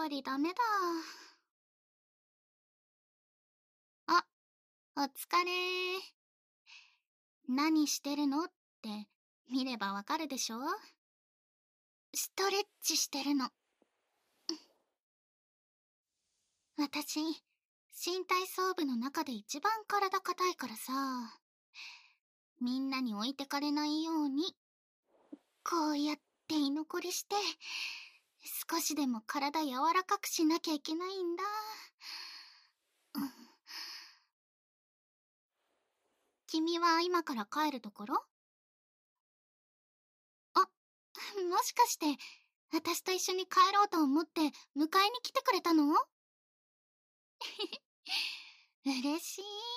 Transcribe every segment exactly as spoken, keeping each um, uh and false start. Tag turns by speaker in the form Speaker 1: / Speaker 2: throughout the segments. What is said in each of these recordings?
Speaker 1: ぱりダメだ。あ、お疲れ。何してるのって見ればわかるでしょ？ストレッチしてるの。私、新体操部の中で一番体硬いからさ、みんなに置いてかれないように、こうやって居残りして、少しでも体柔らかくしなきゃいけないんだ。うん、君は今から帰るところ？あ、もしかして、私と一緒に帰ろうと思って迎えに来てくれたの？嬉し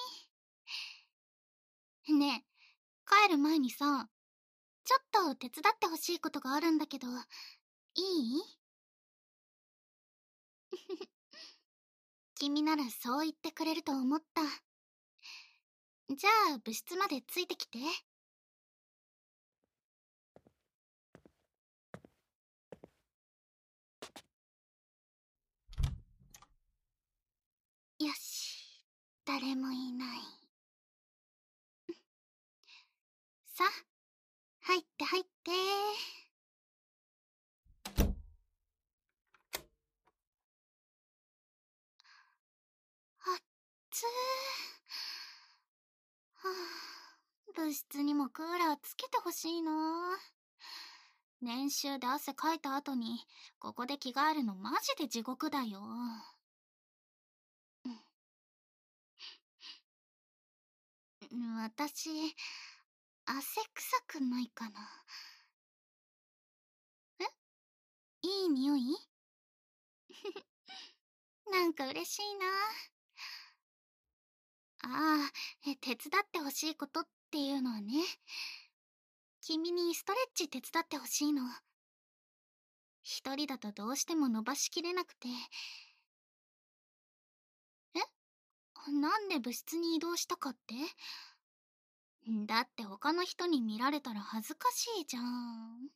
Speaker 1: い。ねえ、帰る前にさ、ちょっと手伝ってほしいことがあるんだけど、いい？君ならそう言ってくれると思った。じゃあ部室までついてきて。よし、誰もいない。さ、入って入って。あっつー。はあ、部室にもクーラーつけてほしいな。練習で汗かいた後にここで着替えるのマジで地獄だよ。うん、私、汗臭くないかな。え？いい匂い？なんか嬉しいな。ああ、え手伝ってほしいことっていうのはね、君にストレッチ手伝ってほしいの。一人だとどうしても伸ばしきれなくて。え？なんで部室に移動したかって？だって他の人に見られたら恥ずかしいじゃん。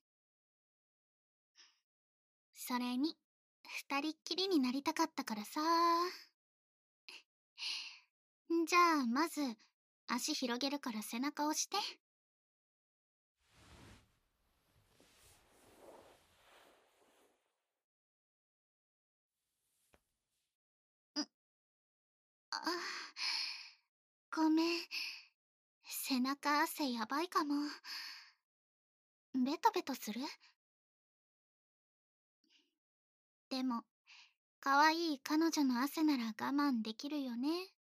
Speaker 1: それに、二人っきりになりたかったからさ。じゃあ、まず、足広げるから背中押して。ん、あ、ごめん。背中汗やばいかも。ベトベトする？でも、可愛い彼女の汗なら我慢できるよね。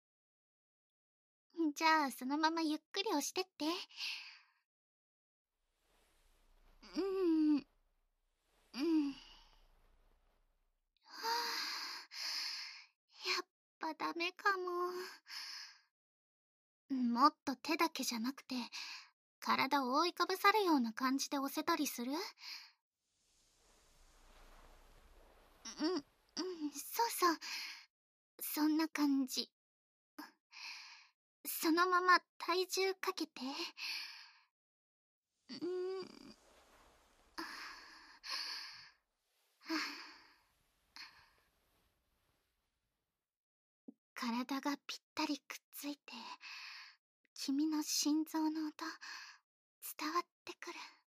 Speaker 1: じゃあ、そのままゆっくり押してって。うん、うん。はあ、やっぱダメかも。もっと手だけじゃなくて、体を覆いかぶさるような感じで押せたりする？うん、うん、そうそう。そんな感じ。そのまま体重かけて。うん。体がぴったりくっついて、君の心臓の音、伝わってくる。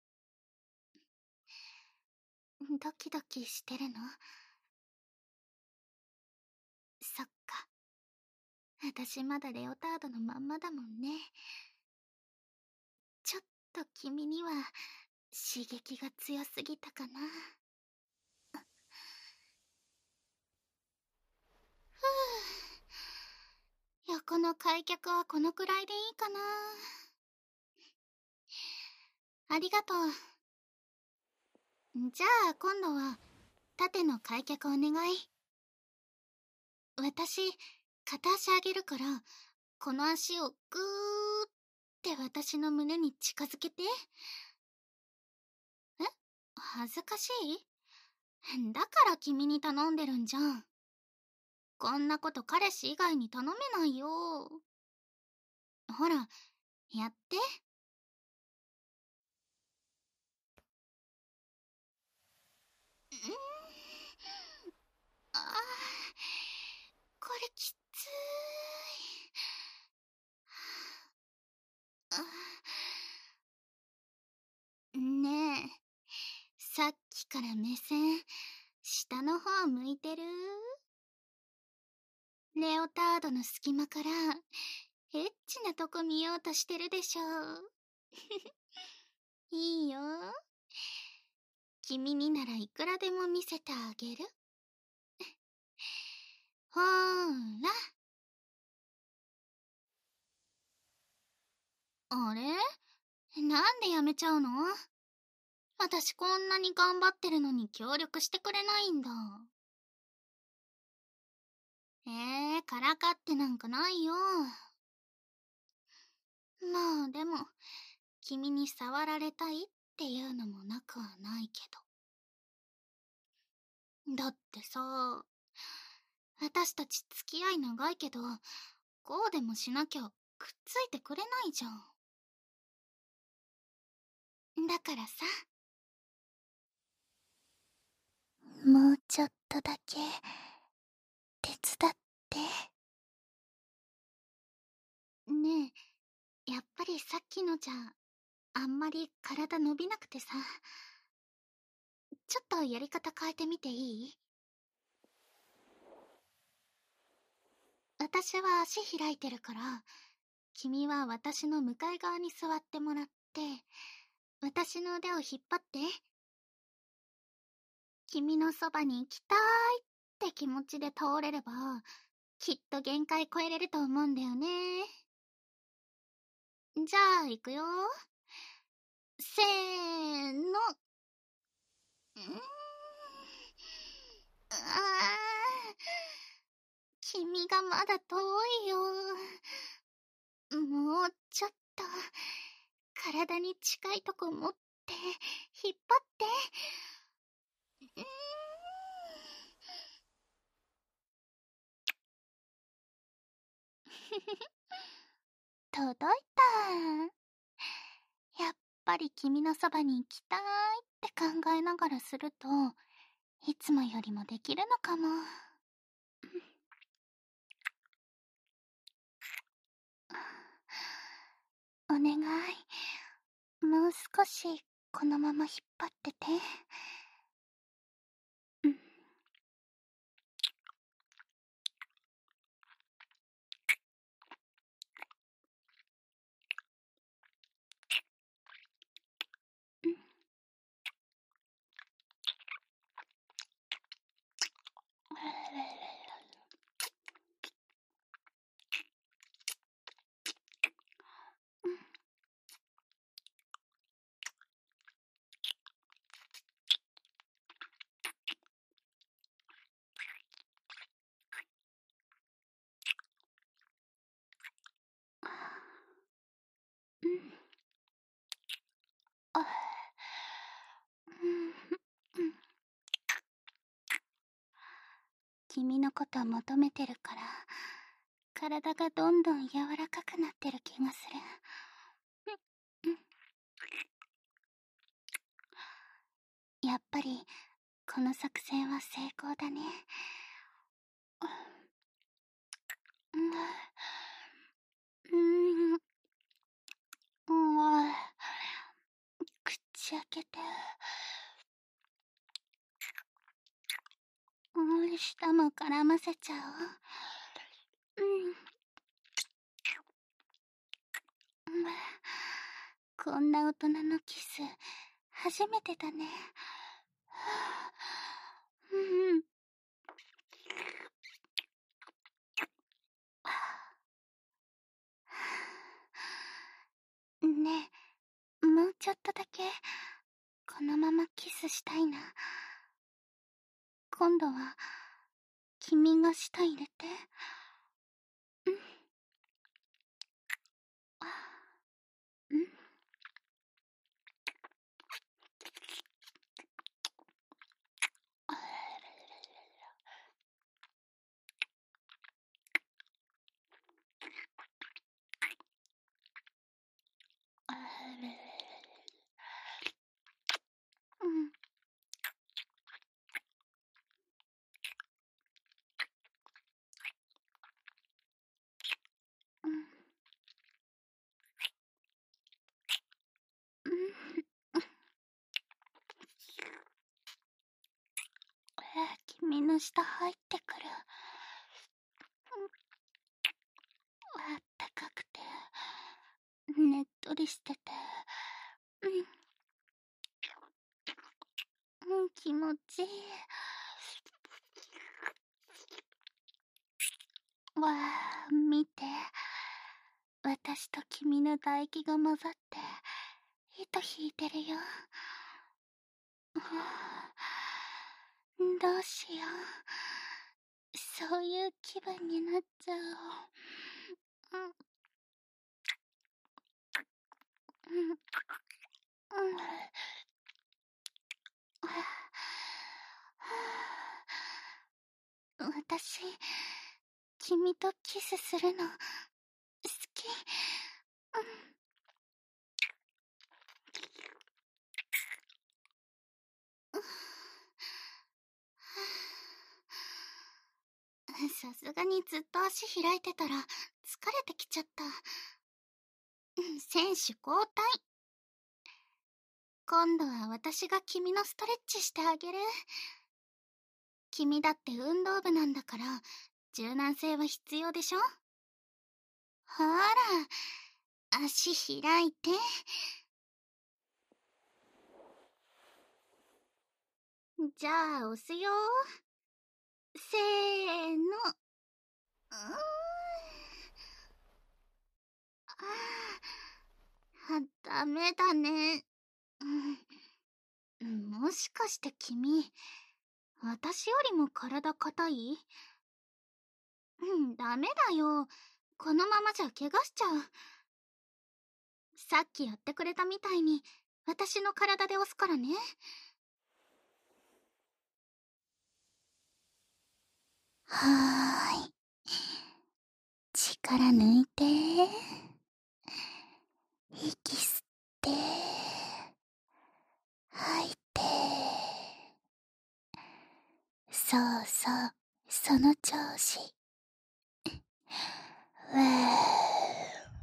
Speaker 1: ドキドキしてるの？そっか。私まだレオタードのまんまだもんね。ちょっと君には刺激が強すぎたかな。ふぅ。横の開脚はこのくらいでいいかな。ありがとう。じゃあ今度は縦の開脚お願い。私、片足上げるから、この足をグーって私の胸に近づけて。え？恥ずかしい？だから君に頼んでるんじゃん。こんなこと彼氏以外に頼めないよ。ほら、やって。 れきつーい。ねえ、さっきから目線、下の方向いてる？レオタードの隙間から、エッチなとこ見ようとしてるでしょ。いいよ。君にならいくらでも見せてあげる。ほーら。あれ？なんでやめちゃうの？私こんなに頑張ってるのに協力してくれないんだ。えー、からかってなんかないよ。まあでも、君に触られたいっていうのもなくはないけど。だってさ、私たち付き合い長いけど、こうでもしなきゃくっついてくれないじゃん。だからさ、もうちょっとだけ手伝って。ねえ、やっぱりさっきのじゃあんまり体伸びなくてさ、ちょっとやり方変えてみていい？私は足開いてるから、君は私の向かい側に座ってもらって、私の腕を引っ張って。君のそばに行きたいって気持ちで倒れれば、きっと限界超えれると思うんだよね。じゃあ、行くよ。せーの。うーん。あー。君がまだ遠いよ。もうちょっと、体に近いとこ持って、引っ張って。うーん。届いた。やっぱり君のそばに行きたいって考えながらすると、いつもよりもできるのかも。お願い。もう少しこのまま引っ張ってて。うん。うん。うん。あ、うん。君のこと求めてるから、体がどんどん柔らかくなってる気がする。うん。やっぱり、この作戦は成功だね。うん。うん。うん。口開けて。うん、舌も絡ませちゃおう。うん。こんな大人のキス、初めてだね。うん。ねえ、もうちょっとだけ、このままキスしたいな。今度は、君が舌入れて。うん。うん。うん。 の下入ってくる。あったかくて、ねっとりしてて、うん、うん、気持ちいい。わあ、見て。私と君の唾液が混ざって、糸引いてるよ。はあ、どうしよう。そういう気分になっちゃう。うん、うん、うん。私、君とキスするの、好き。うん。さすがにずっと足開いてたら、疲れてきちゃった。選手交代。今度は私が君のストレッチしてあげる。君だって運動部なんだから、柔軟性は必要でしょ？ほら、足開いて。じゃあ、押すよ。せーの。うーん。ああ、ダメだね。うん。もしかして君、私よりも体硬い？うん、ダメだよ。このままじゃ怪我しちゃう。さっきやってくれたみたいに、私の体で押すからね。はーい。力抜いて。息吸って。吐いて。そうそう、その調子。わー。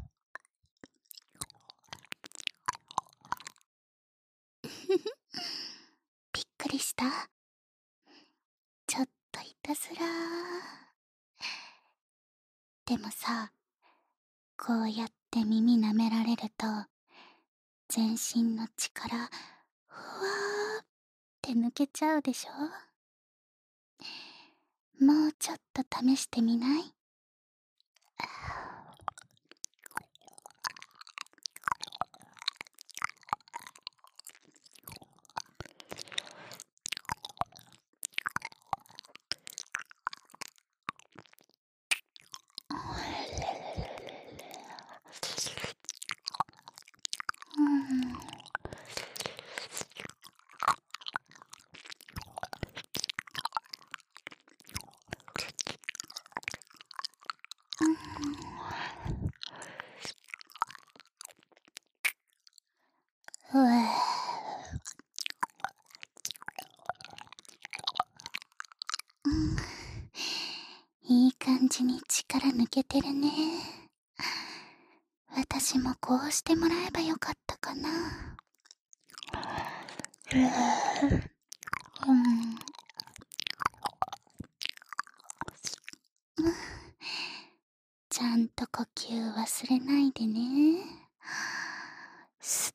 Speaker 1: びっくりした？ちょっといたずら。でもさ、こうやって耳舐められると、全身の力、ふわーって抜けちゃうでしょ？もうちょっと試してみない？うん。うわー。うん。いい感じに力抜けてるね。私もこうしてもらえばよかったかな。うわー。うん。ちゃんと呼吸忘れないでね。吸って、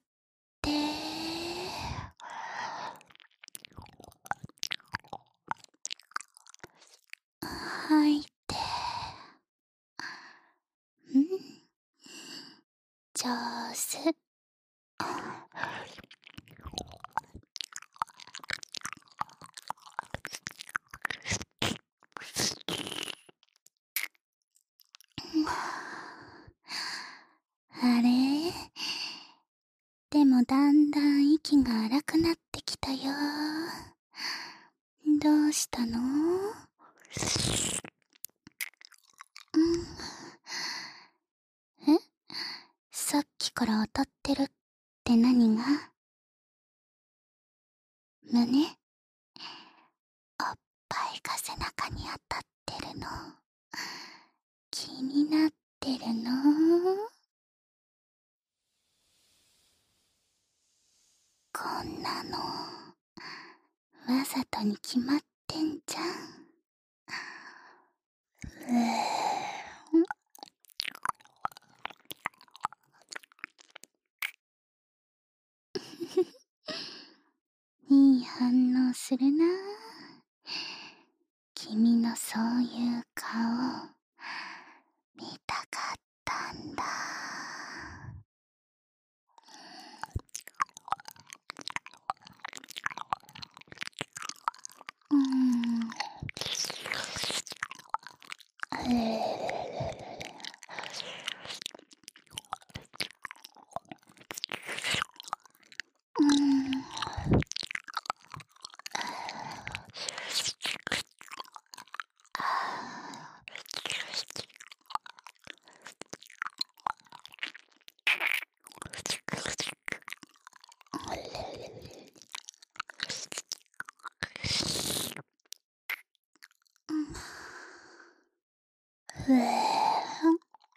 Speaker 1: 吐いて。うん、上手。あれ？でもだんだん息が荒くなってきたよ。どうしたの？うん。え？さっきから当たってるって何が？胸？おっぱいが背中に当たってるの。気になってるの？こんなのわざとに決まってんじゃん。 するな。君のそういう顔、見たかったんだ。うーん。うーん。ふぅん。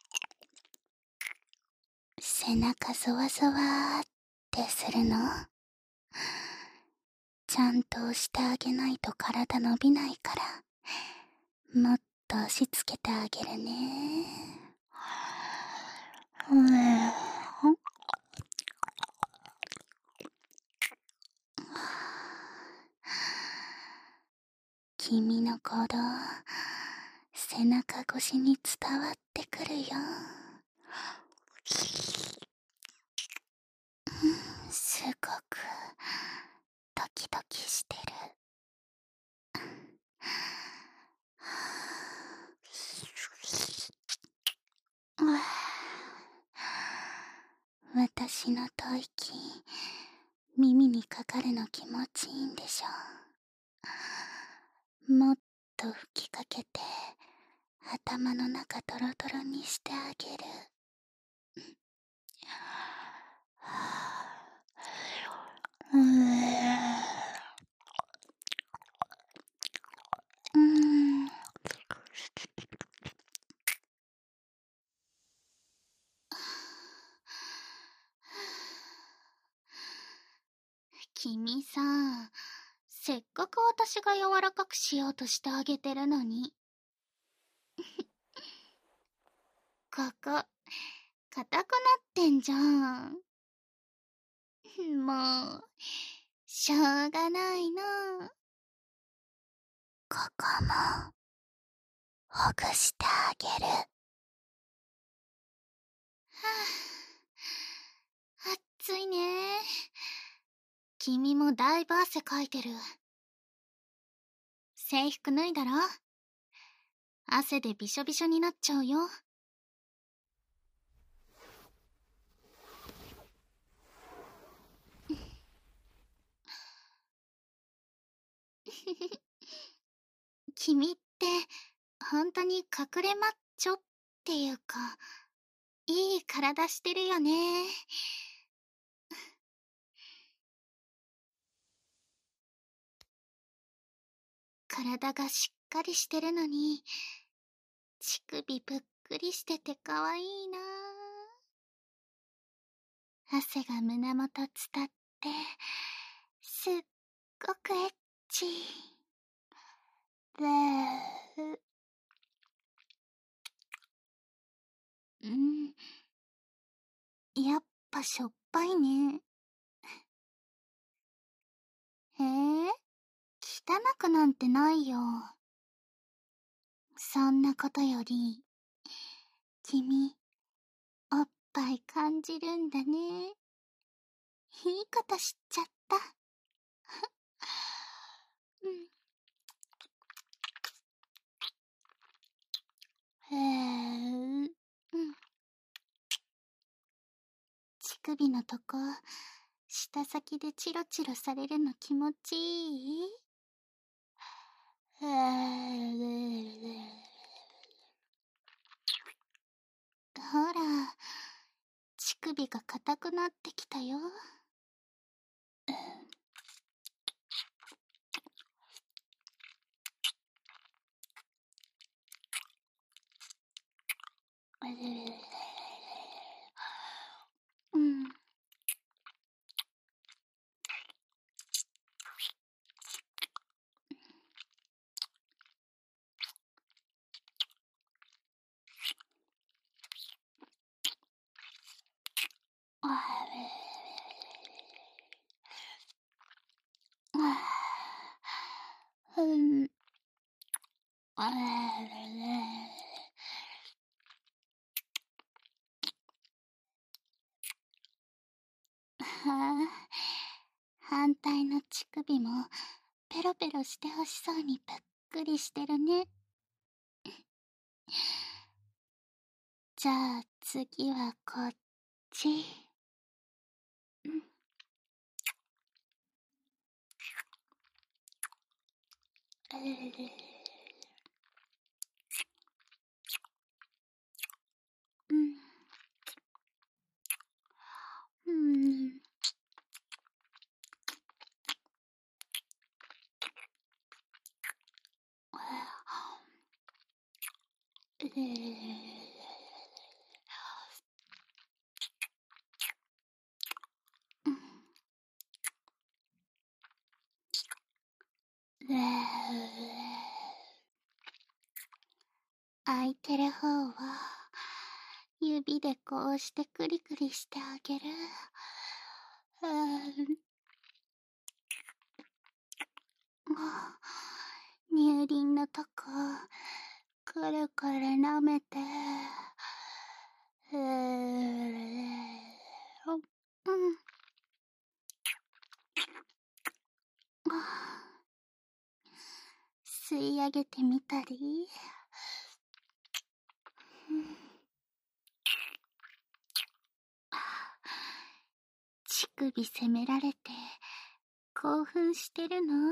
Speaker 1: 背中ゾワゾワーってするの？ちゃんと押してあげないと体伸びないから、もっと押し付けてあげるね。ふぅん。君の鼓動、背中越しに伝わってくるよ。すごくドキドキしてる。私の吐息、耳にかかるの気持ちいいんでしょ。もっと吹きかけて頭の中トロトロにしてあげる。うーん。君さ、せっかく私が柔らかくしようとしてあげてるのに。ここ、硬くなってんじゃん。もう、しょうがないの。ここも、ほぐしてあげる。はぁ、暑いね。君もだいぶ汗かいてる。制服脱いだら？汗でびしょびしょになっちゃうよ。君って本当に隠れマッチョっていうか、いい体してるよね。体がしっかりしてるのに、乳首ぷっくりしててかわいいな。汗が胸元伝って、すっごくエッチ。で、うん。やっぱしょっぱいね。へえ、汚くなんてないよ。そんなことより、君、おっぱい感じるんだね。いいこと知っちゃった。うん。へえ、うん。乳首のとこ、舌先でチロチロされるの気持ちいい？へえ、ほら、乳首が硬くなってきたよ。うん。 あ、反対の乳首もペロペロしてほしそうにぷっくりしてるね。じゃあ次はこっち。うん。うん。空いてる方を指でこうしてクリクリしてあげる。乳輪のとこくるくる舐めて、うーうん吸い上げてみたり、乳首責められて興奮してるの？うん。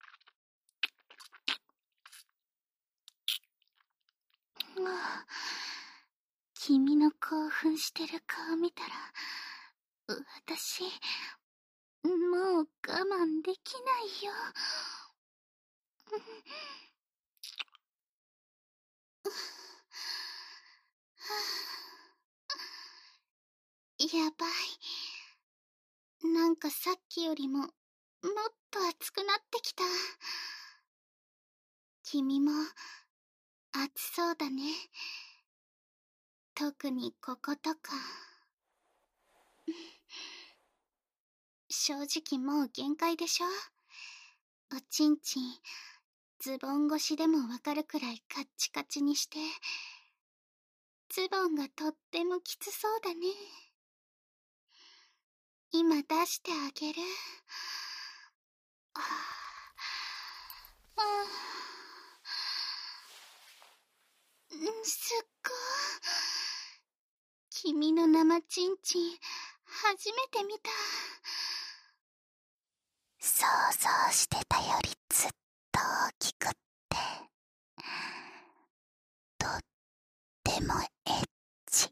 Speaker 1: 君の興奮してる顔見たら、私、もう我慢できないよ。やばい。なんかさっきよりも、もっと熱くなってきた。君も、熱そうだね。特にこことか。正直もう限界でしょ？おちんちん、ズボン越しでもわかるくらいカッチカチにして、ズボンがとってもきつそうだね。今出してあげる。ああ、うん、すっごい。君の生ちんちん、初めて見た。想像してたよりずっと大きくって、とってもエッチ。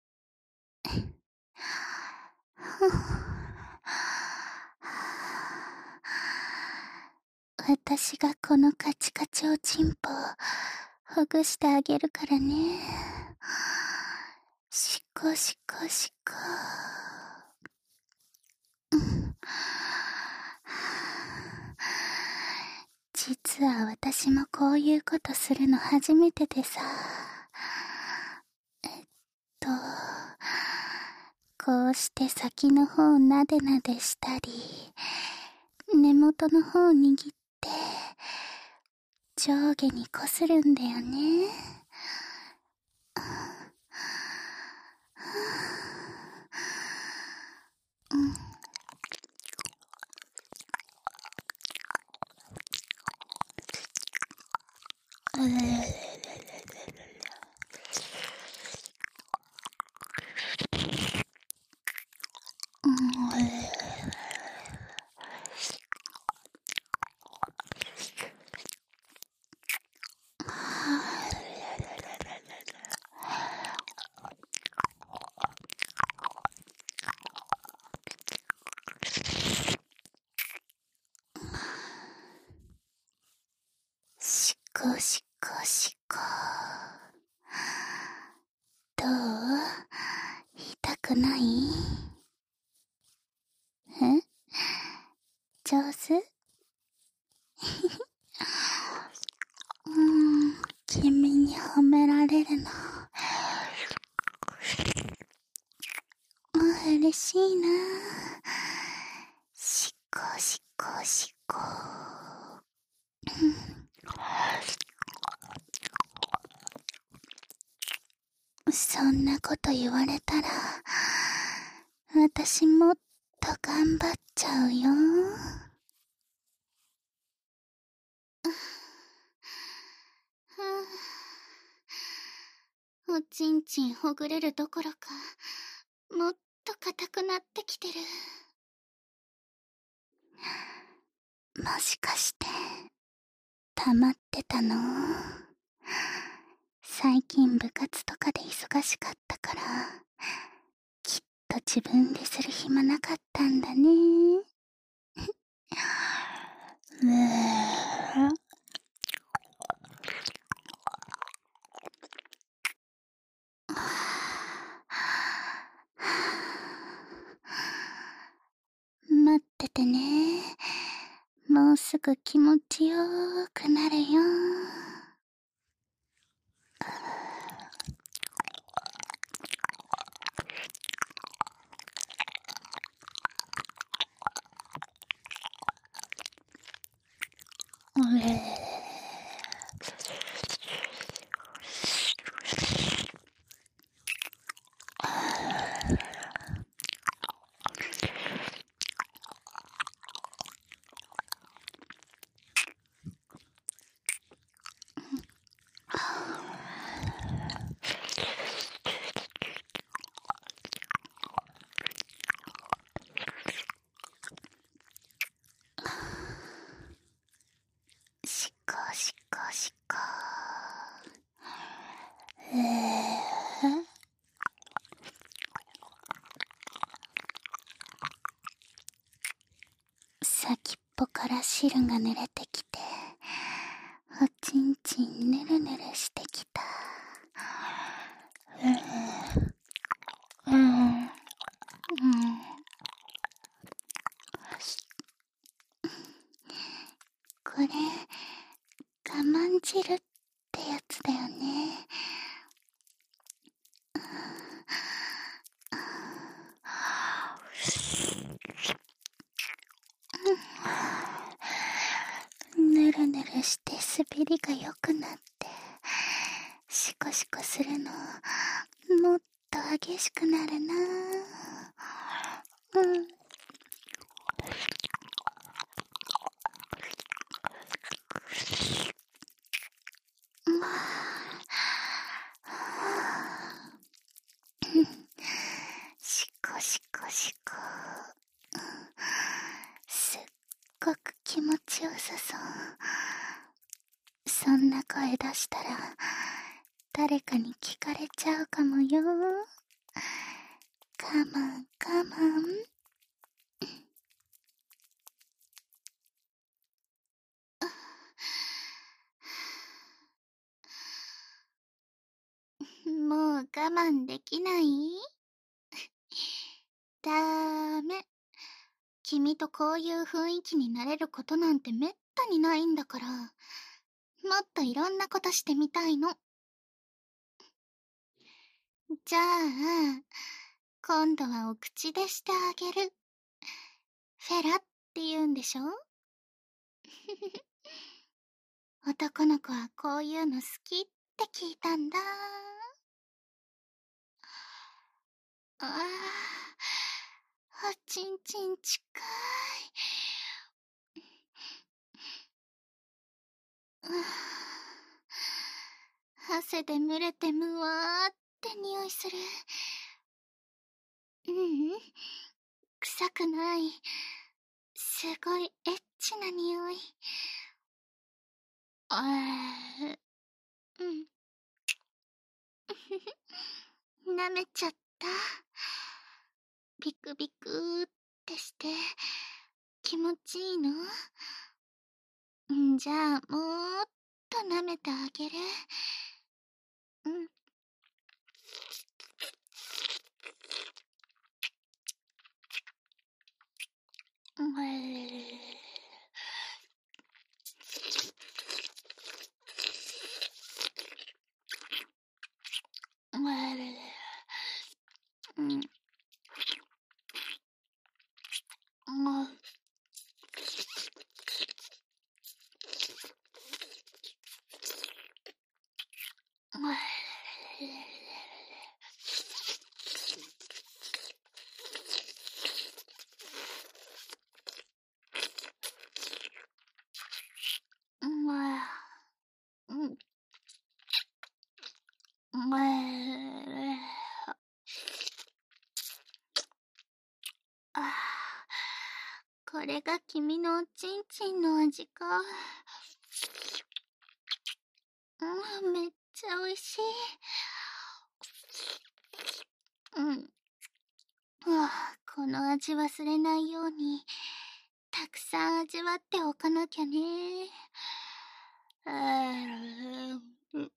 Speaker 1: 私がこのカチカチおちんぽをほぐしてあげるからね。しこしこしこ。実は私もこういうことするの初めてでさ。えっと、こうして先の方なでなでしたり、根元の方握って上下にこするんだよね。うん。うしこしこしこ。どう？痛くない？え？上手？うーん、君に褒められるの嬉しいな。しこしこしこ。 なこと言われたら、私もっと頑張っちゃうよ。おちんちんほぐれるどころか、もっと硬くなってきてる。もしかして、溜まってたの？最近部活とかで忙しかったから、きっと自分でする暇なかったんだね。うー待っててね。もうすぐ気持ちよーくなるよ。しこしこしこ。えー、先っぽから汁が濡れてきて、おちんちんぬるぬるしてきた。うん、うん、うん。これ、我慢汁ってやつだよね。ぬるぬるして滑りが良くなって、シコシコするのもっと激しくなるな。うん。シコシコシコ。すっごく気持ちよさそう。そんな声出したら誰かに聞かれちゃうかもよ。我慢我慢。もう我慢できない？だーめ。君とこういう雰囲気になれることなんてめったにないんだから、もっといろんなことしてみたいの。じゃあ、今度はお口でしてあげる。フェラって言うんでしょ？男の子はこういうの好きって聞いたんだ。ああ、おちんちん近い。汗で蒸れてむわーって匂いする。ううん、臭くない。すごいエッチな匂い。あー、うん。舐めちゃった。ビクビクーってして気持ちいいの？んじゃあもーっと舐めてあげる。うん。ううん。 これが君のおちんちんの味か。うん、めっちゃ美味しい。うん。はあ、この味忘れないように、たくさん味わっておかなきゃね。あーうん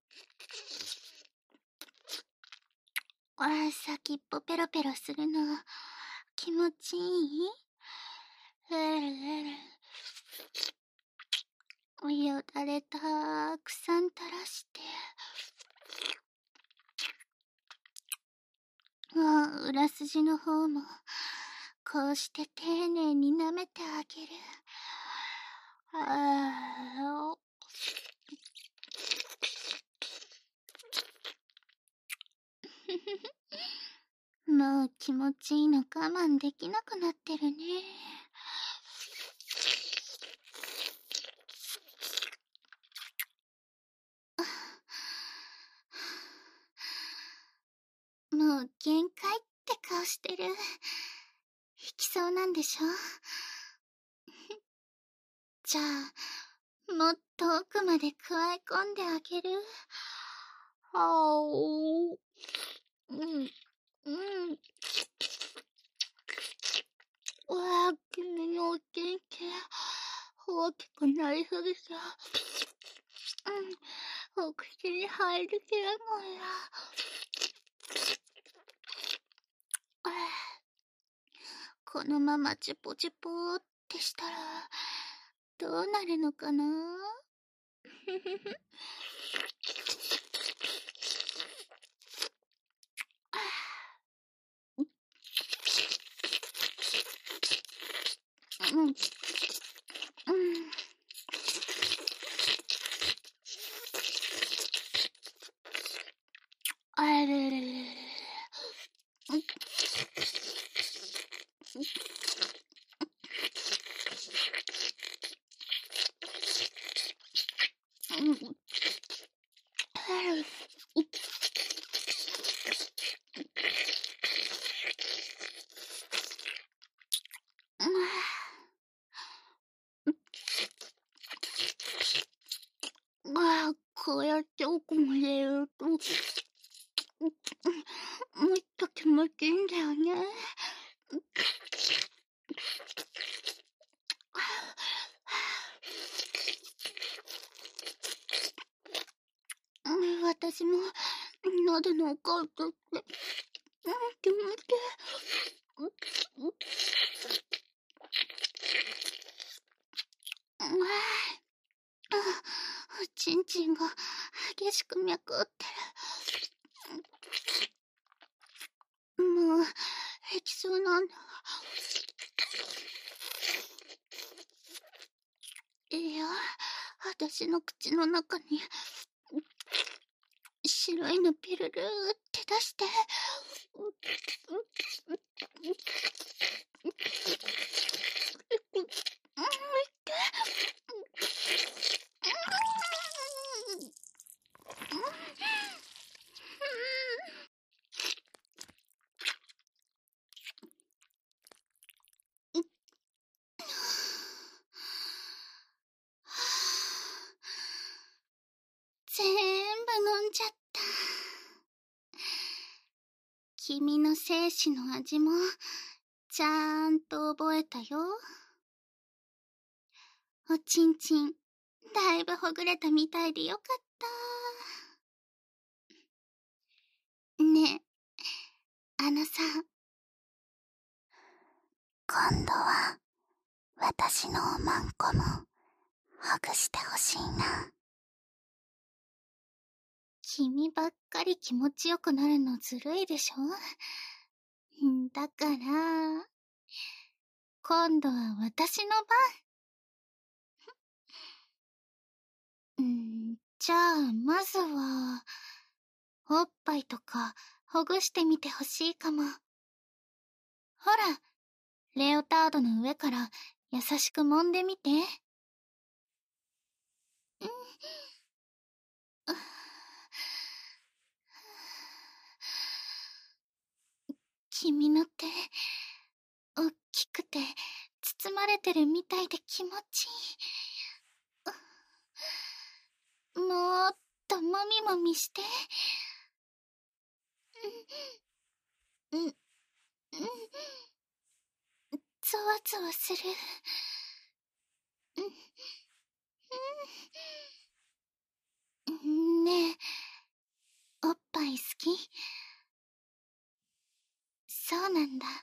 Speaker 1: あ、先っぽペロペロするの、気持ちいい？よだれたくさん垂らして。ああ、裏筋の方も、こうして丁寧に舐めてあげる。ああ、もう気持ちいいの我慢できなくなってるね。もう限界って顔してる。引きそうなんでしょ？じゃあ、もっと奥までくわえ込んであげる。はお。うん、うん。うわぁ、君のおちんちん、大きくなりすぎて、うん、お口に入りきれないや。ああ、このままチュポチュポーってしたら、どうなるのかな？ふふふ。うん。うん。あれれれれれ。うん。まあ、こうやって奥まで入れると、もっと気持ちいいんだよね。私も喉の奥を取って、うん、気持ちいい。ああ、おちんちんが激しく脈打ってる。もう、吐きそうなんだ。いや、私の口の中に、白いのピルルーって出して。全部飲んじゃった。君の精子の味も、ちゃんと覚えたよ。おちんちん、だいぶほぐれたみたいでよかった。ねえ、あのさ、今度は、私のおまんこも、ほぐしてほしいな。君ばっかり気持ちよくなるのずるいでしょ？だから、今度は私の番。んじゃあ、まずは、おっぱいとかほぐしてみてほしいかも。ほら、レオタードの上から優しく揉んでみて。君の手、おっきくて包まれてるみたいで気持ちいい。もっともみもみして。うん、うん、うん。ゾワゾワする。うん、ねえ、おっぱい好き？そうなんだ。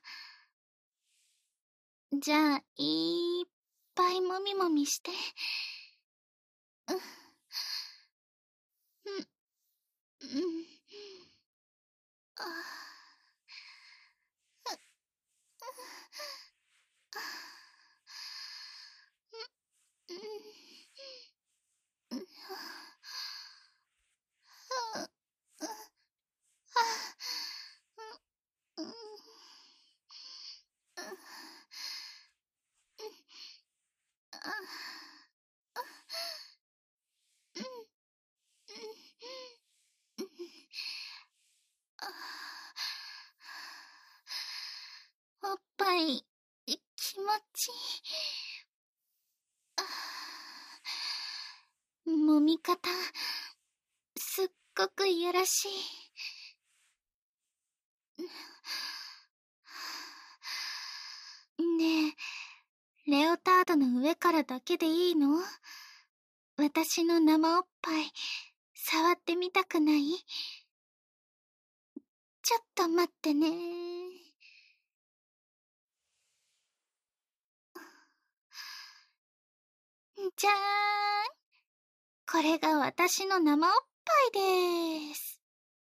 Speaker 1: じゃあ、いっぱいもみもみして。うん、うん、うん。あうん、うん、うん、うん、おっぱい、気持ちいい。揉み方、すっごくいやらしい。ねえ、レオタードの上からだけでいいの？私の生おっぱい、触ってみたくない？ちょっと待ってね。じゃーん。これが私の生おっぱいです。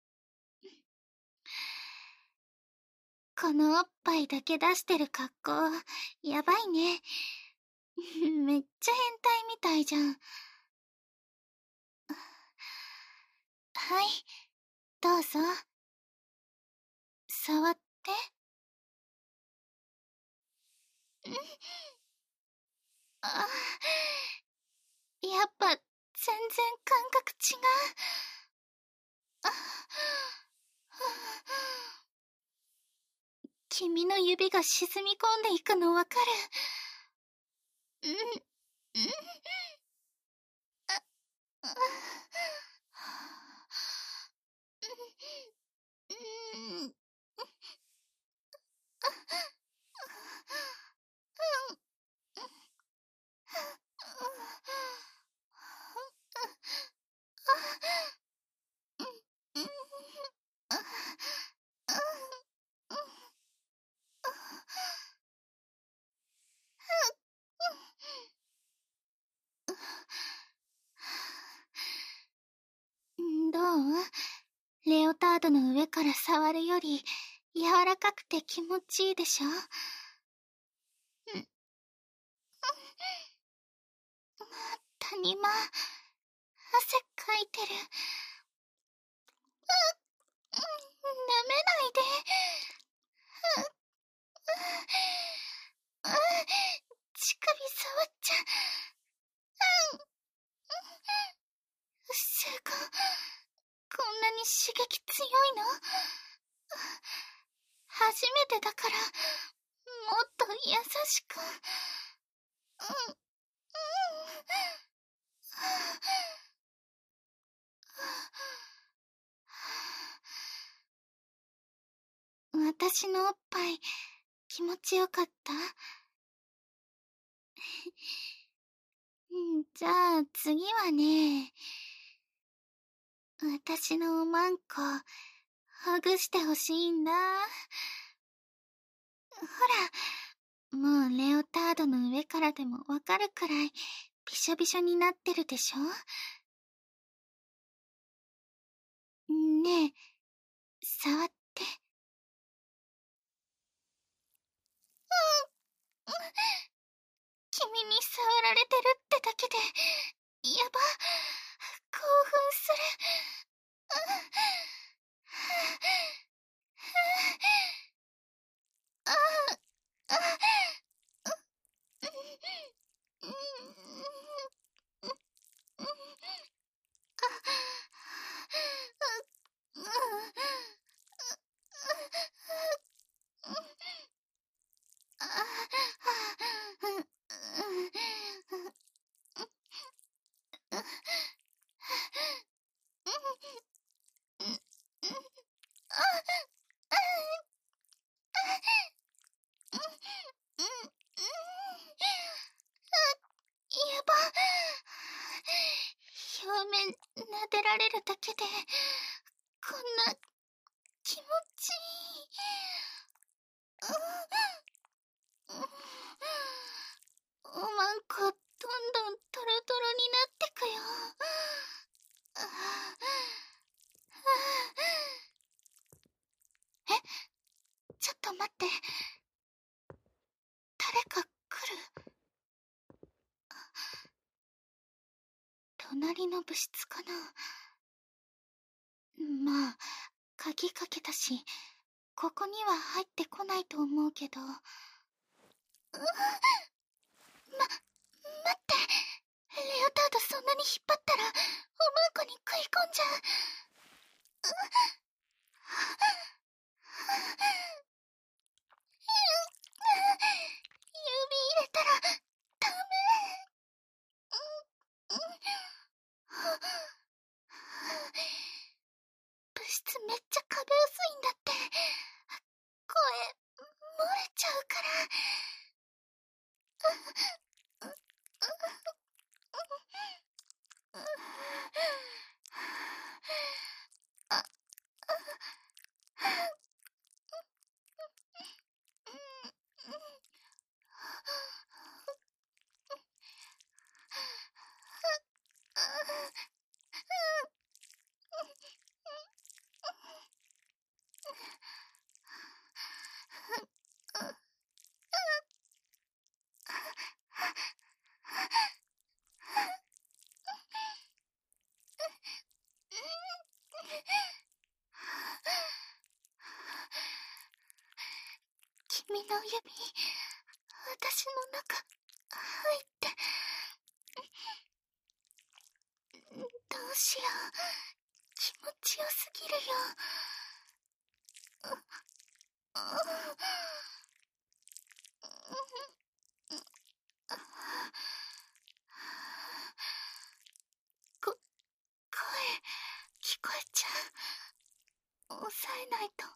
Speaker 1: このおっぱいだけ出してる格好、やばいね。めっちゃ変態みたいじゃん。はい、どうぞ。触って。あ、やっぱ、全然感覚違う。あ、君の指が沈み込んでいくのわかる。うん、うん、あ、うん、どう？レオタードの上から触るより柔らかくて気持ちいいでしょ？うん、谷間、汗かいてる。舐めないで。乳首触っちゃ。すごい。こんなに刺激強いの？初めてだから、もっと優しく。うん、うん。私のおっぱい、気持ちよかった？うん、じゃあ次はね、私のおまんこ、ほぐしてほしいんだ。ほら、もうレオタードの上からでもわかるくらい、びしょびしょになってるでしょ？ねえ、触って。君に触られてるってだけで、やば、興奮する。ああ、 撫でられるだけで、こんな気持ちいい。うん、おまんこ、どんどんトロトロになってくよ。え、ちょっと待って。誰か来る？隣の部室かな。まあ、鍵かけたし、ここには入ってこないと思うけど。うま、待って。レオタードそんなに引っ張ったら、おまんこに食い込んじゃう。指入れたら、ダメ。部室めっちゃ壁薄いんだって。声、漏れちゃうから。君の指、私の中、入って。どうしよう。気持ちよすぎるよ。こ、声、聞こえちゃう。抑えないと。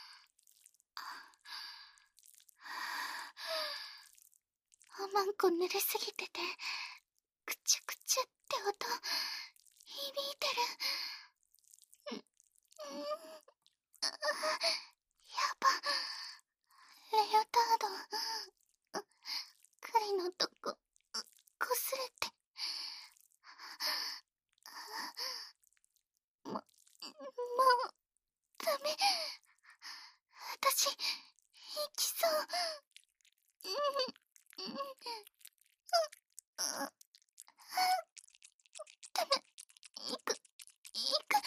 Speaker 1: おまんこ濡れすぎてて、くちゅくちゅって音、響いてる。ん、ん、やば。レオタード、栗のとこ、こすれて。も、もう、ダメ。私、行きそう。うん、うん、ダメ。行く、行く。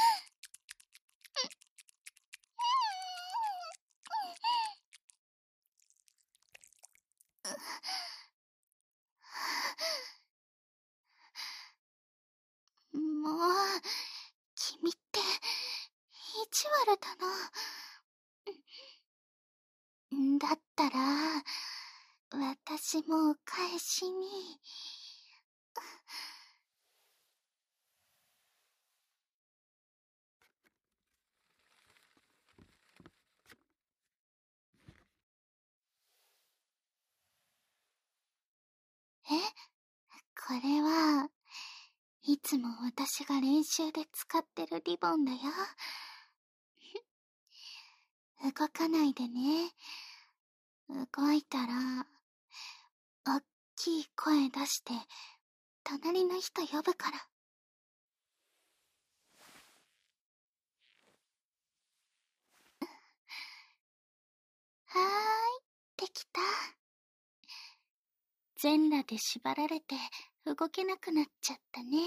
Speaker 1: もう、君って、意地悪だな。だったら、私もお返しに。え？これは、いつも私が練習で使ってるリボンだよ。動かないでね。動いたら、おっきい声出して、隣の人呼ぶから。はーい、できた。全裸で縛られて動けなくなっちゃったね。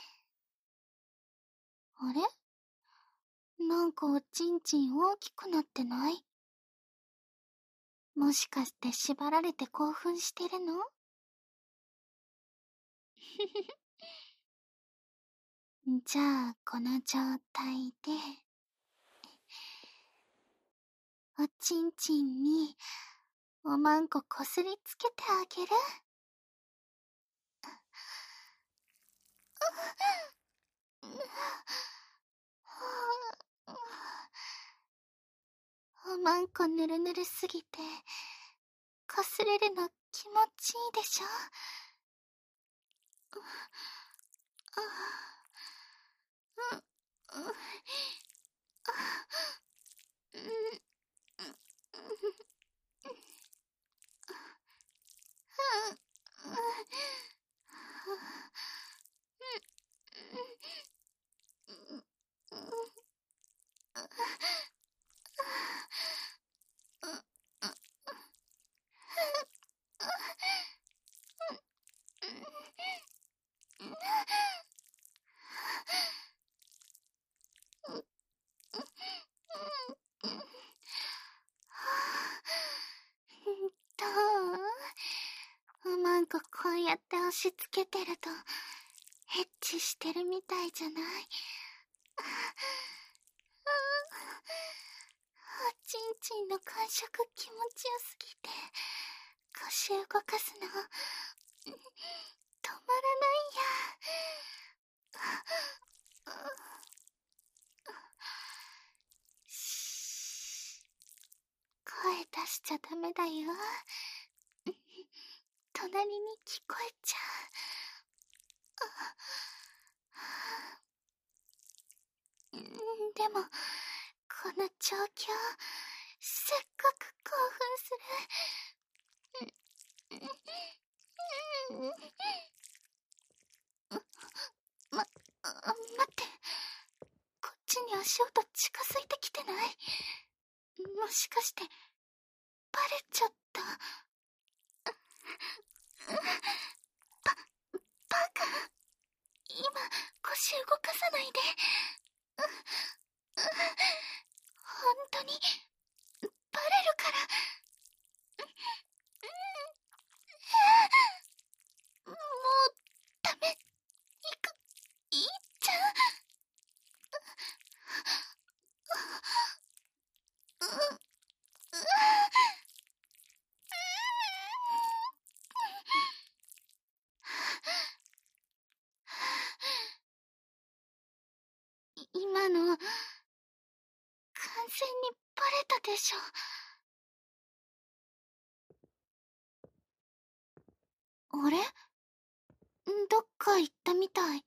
Speaker 1: あれ？なんかおちんちん大きくなってない？もしかして縛られて興奮してるの？じゃあ、この状態で、おちんちんにおまんここすりつけてあげる？おまんこぬるぬるすぎて、こすれるの気持ちいいでしょ？ どう？うまんここうやって押し付けてるとエッチしてるみたいじゃない？おちんちんの感触気持ちよすぎて腰動かすの止まらないや。し声出しちゃダメだよ。隣に聞こえちゃう。でもこの状況すっごく興奮する。ま、待って、こっちに足音近づいてきてない？もしかしてバレちゃった？バ、バカ。今腰動かさないで。本当にバレるから。もうダメ。いく、いっちゃう。今の完全にバレたでしょ。あれ？どっか行ったみたい。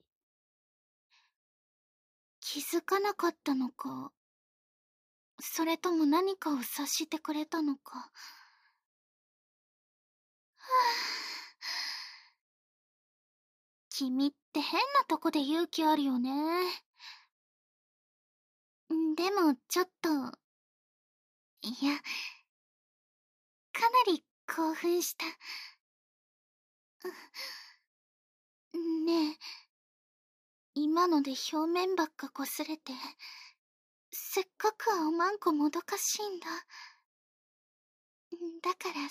Speaker 1: 気づかなかったのか、それとも何かを察してくれたのか。はぁ、君って変なとこで勇気あるよね。でもちょっと、いや、かなり興奮した。ねえ、今ので表面ばっか擦れて、せっかくはおまんこもどかしいんだ。だからさ、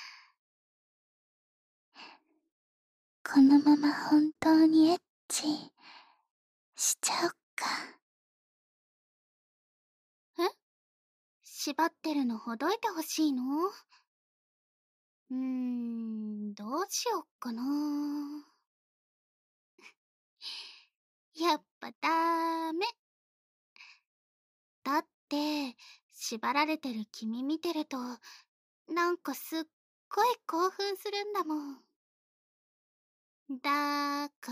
Speaker 1: このまま本当にエッチしちゃおっか。え？縛ってるのほどいてほしいの？うーん、どうしよっかな。やっぱダメ。だって、縛られてる君見てると、なんかすっごい興奮するんだもん。だから、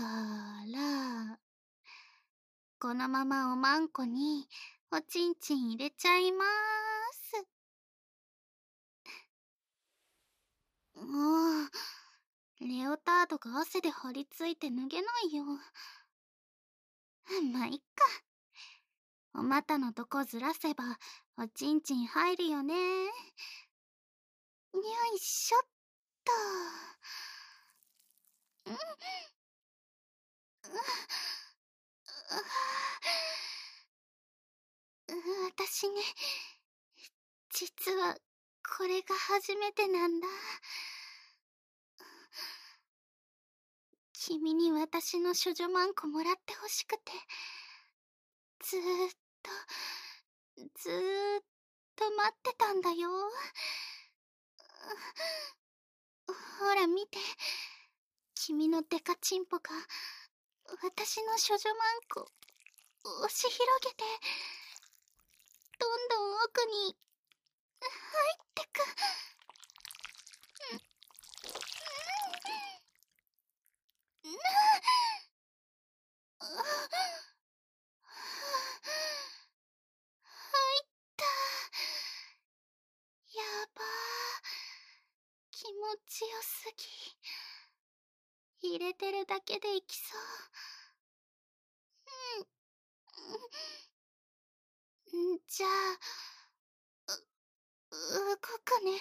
Speaker 1: このままおまんこにおちんちん入れちゃいまーす。もう、レオタードが汗で張り付いて脱げないよ。まあ、いっか。お股のとこずらせば、おちんちん入るよね。よいしょっと。うん。う私ね、実は、これが初めてなんだ。君に私の処女マンコもらってほしくて、ずーっと、ずーっと待ってたんだよ。ほら見て、君のデカチンポが、私の処女マンコ、押し広げて、どんどん奥に、入ってく。 ちよすぎ。入れてるだけでいきそう。うん。んじゃあ、う、動くね。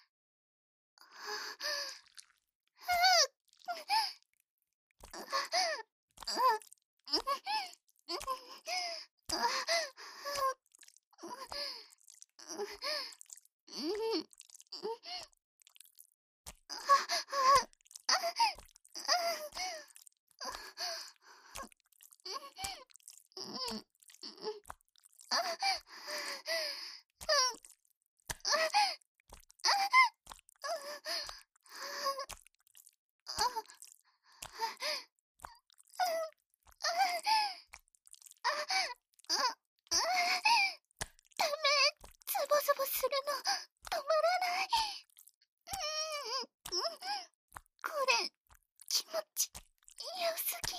Speaker 1: ズボズボするの止まらない。これ気持ち良すぎ。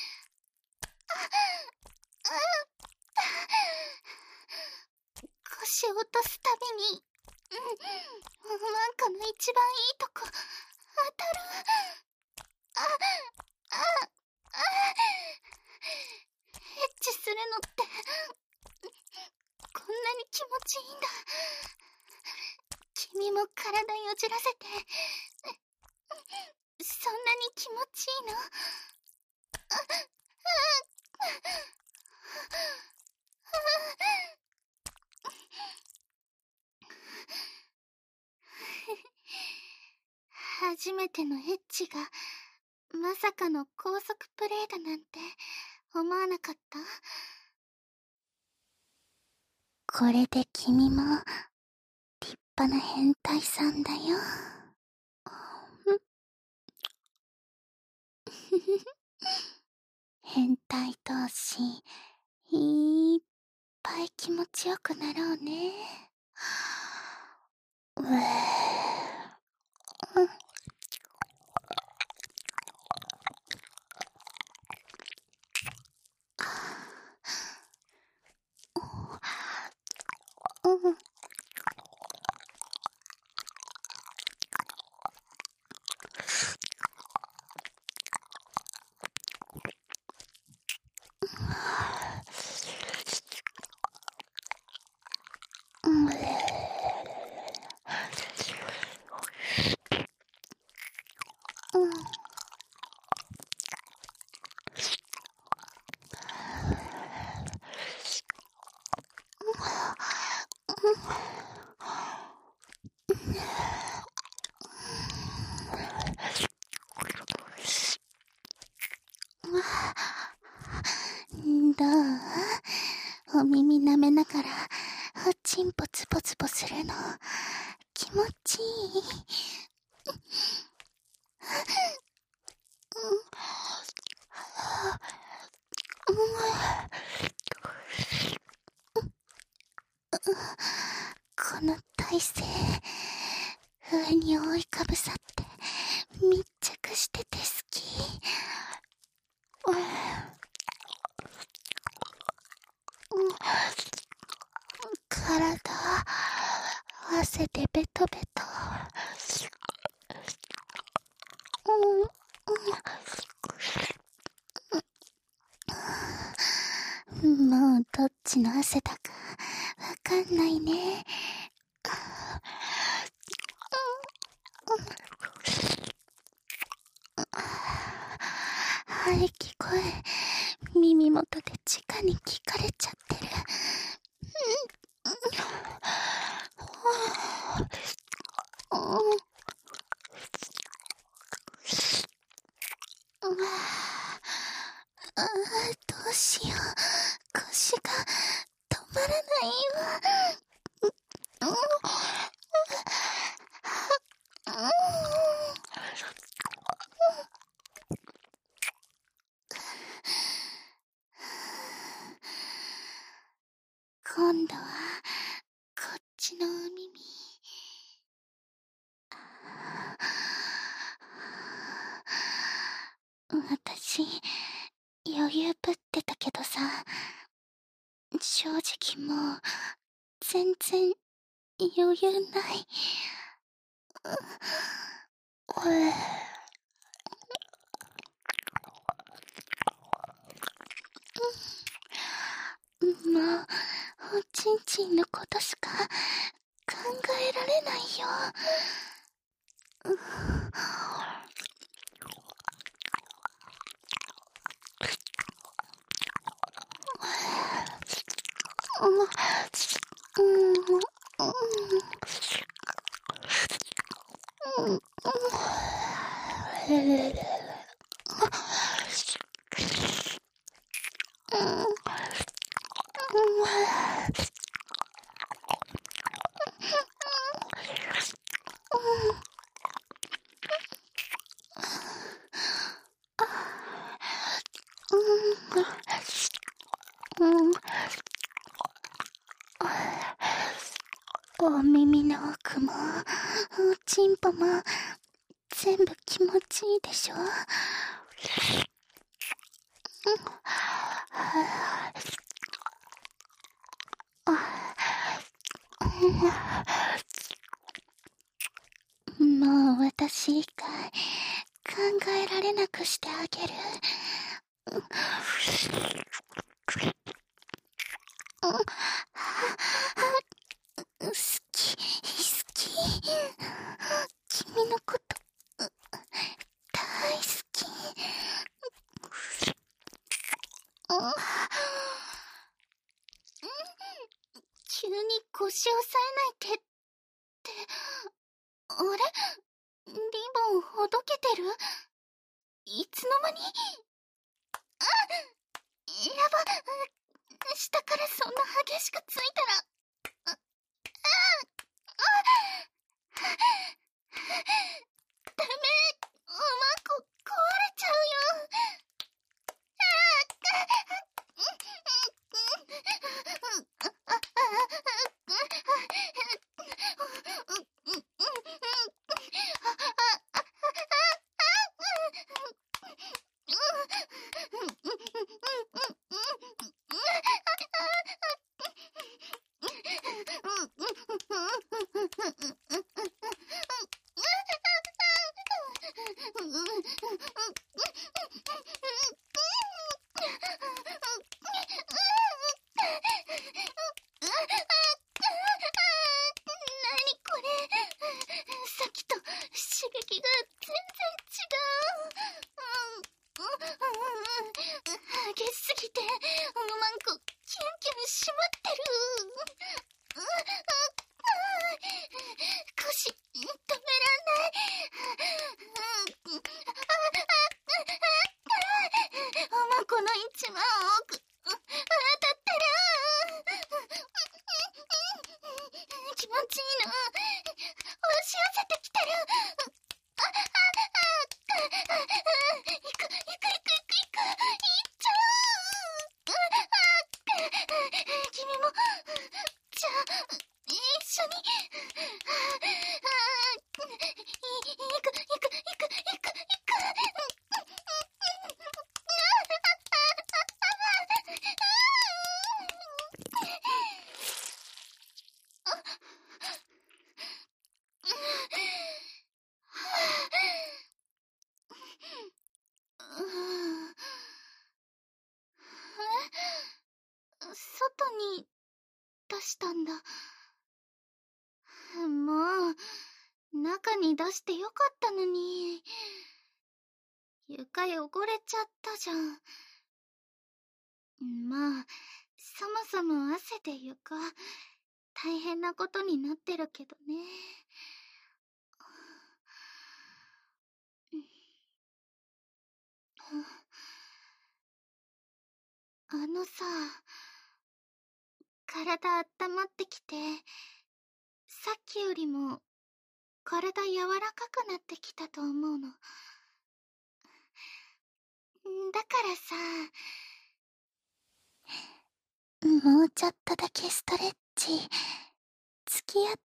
Speaker 1: 腰を落とすたびに、うん、ワンコの一番いいとこ当たる。あああエッチするのってこんなに気持ちいいんだ。君も体よじらせて、そんなに気持ちいいの？初めてのエッチがまさかの高速プレイだなんて思わなかった？これで君も立派な変態さんだよ。変態同士いっぱい気持ちよくなろうね。うえー、うん、うん、うん、うん。どう？お耳舐めながらおちんぽつぽつぽするの気持ちいい？この体勢、上に覆いかぶさって密着してて好き。体汗でベトベト。もうどっちの汗だかわかんないね。排気声、耳元で直に聞かれちゃってる。ああ、どうしよう。腰が止まらないわ。今度はこっちのお耳。私余裕ぶってたけどさ、正直もう全然余裕ない。 もう、おちんちんのことしか考えられないよ。お耳の奥も、おちんぽも、全部気持ちいいでしょ。もう私以外考えられなくしてあげる。好き、好き。君のこと大好き。急に腰を押さえないでって、あれ？リボンほどけてる？いつの間に？あ！やば、下からそんな激しくついたら、あ、あ、あ、ダメ、おまんこ壊れちゃうよ。外に出したんだ。もう、中に出してよかったのに。床汚れちゃったじゃん。まあ、そもそも汗で床、大変なことになってるけどね。あのさ、体温まってきて、さっきよりも体柔らかくなってきたと思うの。だからさ、もうちょっとだけストレッチ、付き合って。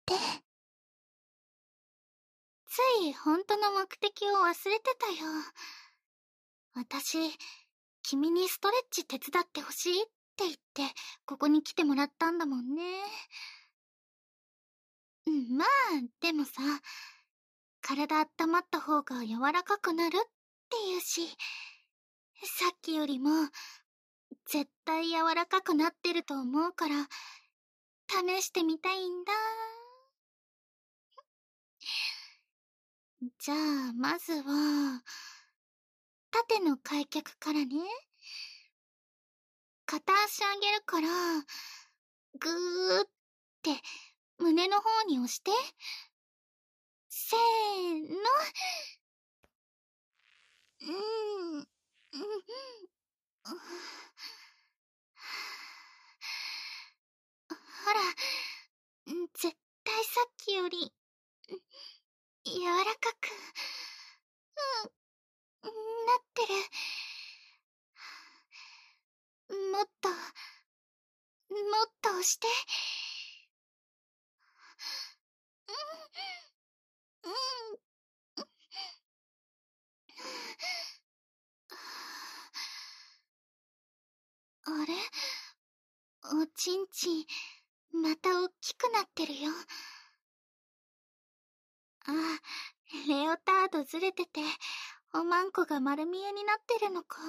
Speaker 1: つい本当の目的を忘れてたよ。私、君にストレッチ手伝ってほしいって言って、ここに来てもらったんだもんね。まあ、でもさ、 体温まった方が柔らかくなるっていうし、さっきよりも絶対柔らかくなってると思うから試してみたいんだ。じゃあまずは縦の開脚からね。片足上げるからぐーって胸の方に押して。せーの。うーん、うん、ほら、絶対さっきより柔らかく、うん、なってる。もっと、もっと押して。うん、うん。あれ？おちんちん、またおっきくなってるよ。あ、レオタードずれてて、おまんこが丸見えになってるのか。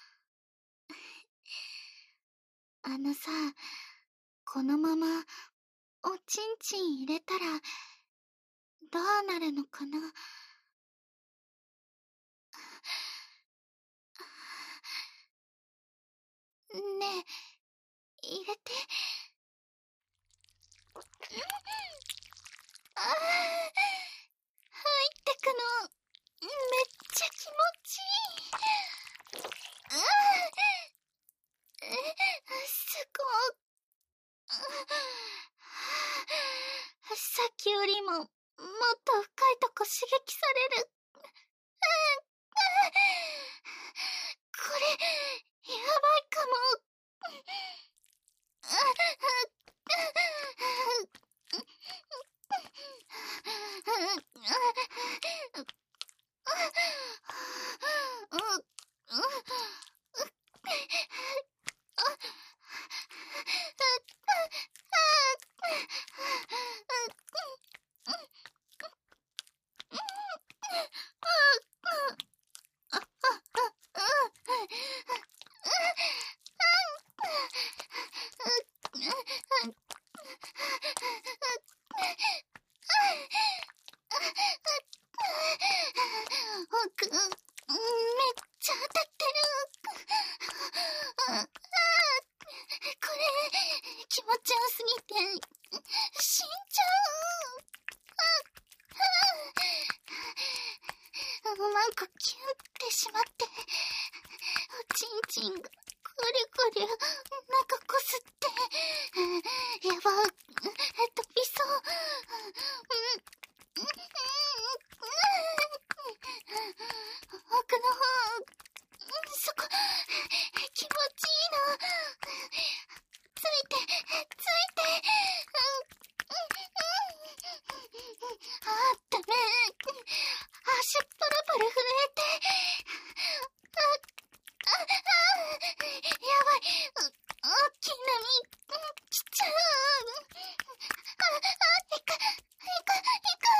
Speaker 1: あのさ、このまま、おちんちん入れたら、どうなるのかな。ねえ、入れて。ああ、入ってくの、めっちゃ気持ちいい。ああ、え、すごい。さっきよりも、もっと深いとこ刺激される。これ、やばいかも。めっちゃ当たってる。これ、気持ちよすぎて、死んじゃう。なんかキュンってしまって、おちんちんが、ぐりぐり、なんかこすって、やば、えっと、ピソ、奥の方、そこ、気持ちいいの。ついて、ついて。あー、ダメ。足プルプル震えて。あ、あ、あ、やばい。大きな実、来ちゃう。あ、あ、いく、いく、いく。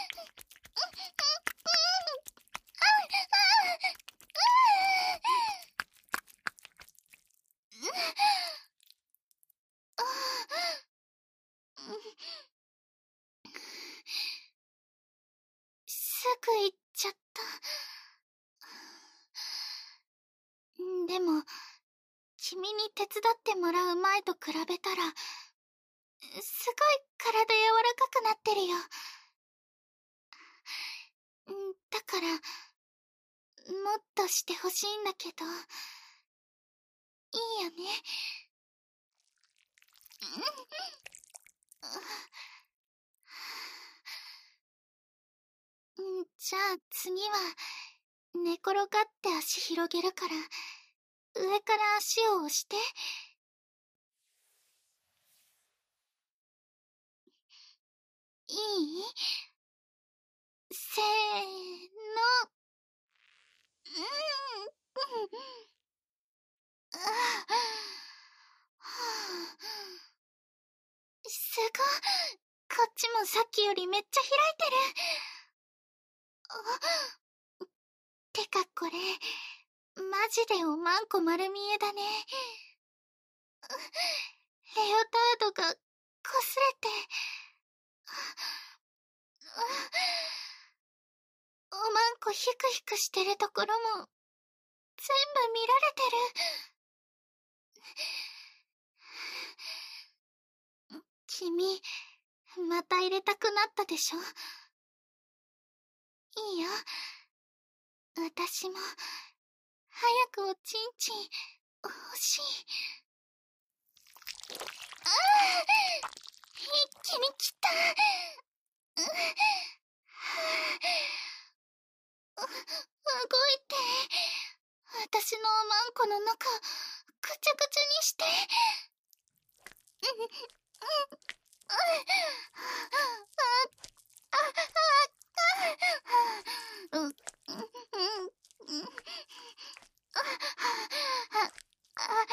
Speaker 1: すぐ行っちゃった。でも、君に手伝ってもらう前と比べたら、すごい体柔らかくなってるよ。だから、もっとしてほしいんだけど、いいよね。じゃあ次は、寝転がって足広げるから、上から足を押して。いい？せーの。うん。ああ、すごい。こっちもさっきよりめっちゃ開いてる。 てかこれ、マジでおまんこ丸見えだね。レオタードが擦れて、おまんこヒクヒクしてるところも、全部見られてる。君、また入れたくなったでしょ？いいよ。私も、早くおちんちん、欲しい。ああ！一気に来た。う、動いて。私のおまんこの中、ぐちゃぐちゃにして。うん、うん、あ、あ、あ、あ、うん、うん、うん、あ、あ、あ、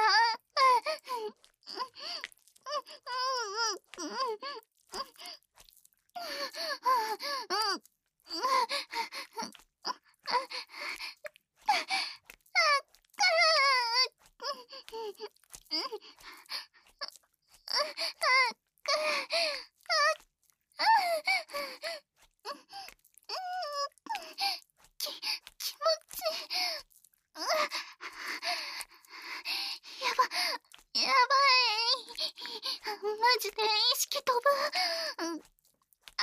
Speaker 1: マジで意識飛ぶ。うん、あ、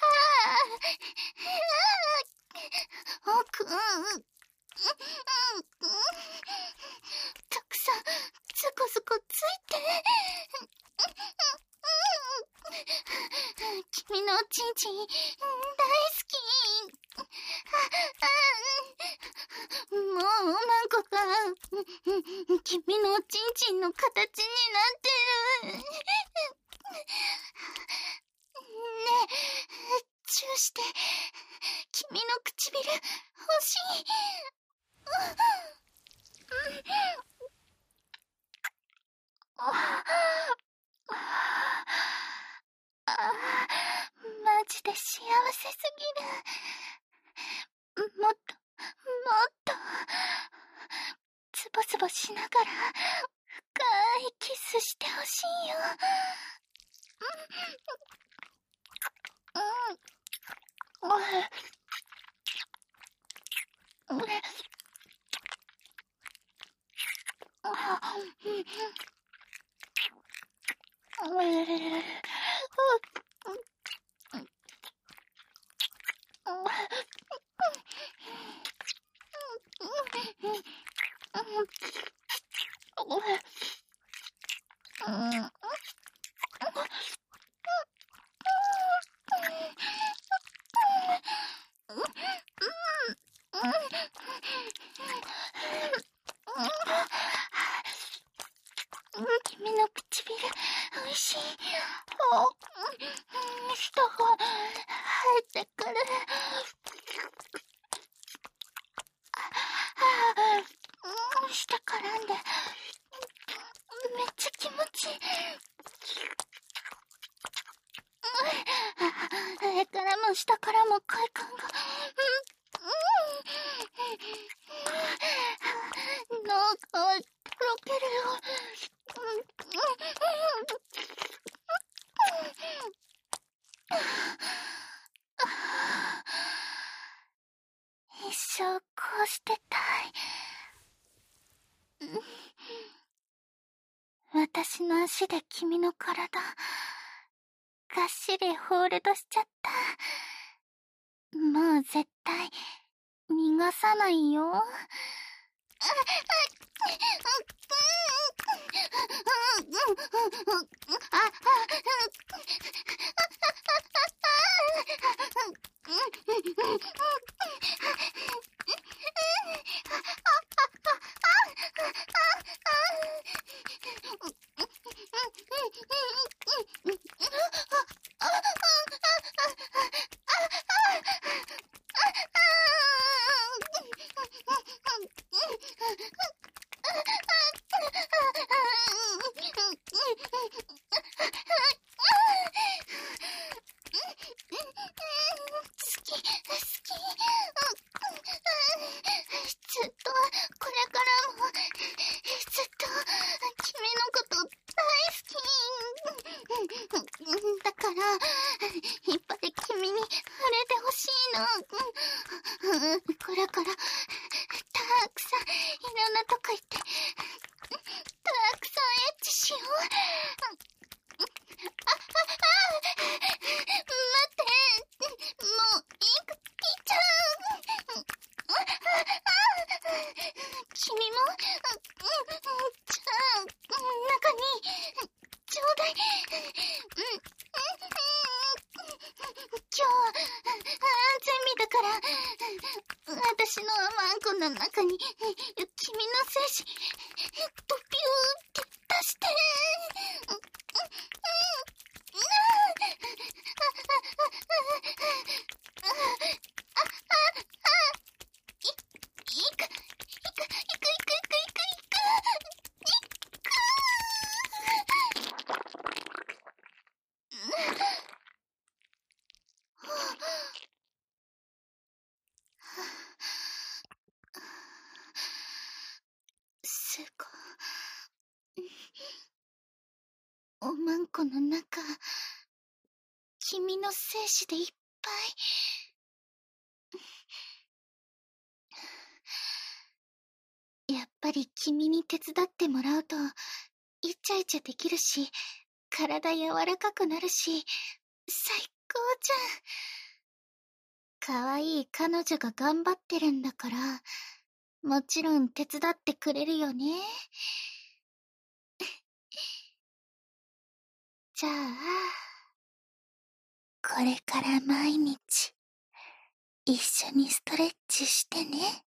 Speaker 1: あ、奥、うん、たくさん、ズコズコついて。君のおちんちん、大好き。もう、おまんこが、君のおちんちんの形になってる。ねえ、チューして、君の唇、欲しい。マジで幸せすぎる。もっと、もっと、ズボズボしながら、深いキスしてほしいよ。うん。うん。うん。うん。君の唇、おいしい。お、舌が生えてくる。舌絡んで、めっちゃ気持ちいい。上からも下からも快感が、脳がとろけるよ。一生こうしてたい。私の足で君の体、がっしりホールドしちゃった。もう絶対、逃がさないよ。好き、好き。 れてほしいの。うん、これから、たくさん、いろんなとこ行って、たくさんエッチしよう。あ、あ、あ、待って、もう、いく、いっちゃう。あ、あ、君も、うん、じゃあ、中に、ちょうだい。うん、うん、今日は、安全日だから、私のワンコの中に、君の精子、ポピューって出して。いく、いく、いく、いく、いく、いく、いく、いく。すごい。おまんこの中、君の精子でいっぱい。やっぱり君に手伝ってもらうと、イチャイチャできるし、体柔らかくなるし、最高じゃん。かわいい彼女が頑張ってるんだから、もちろん手伝ってくれるよね。じゃあ、これから毎日、一緒にストレッチしてね。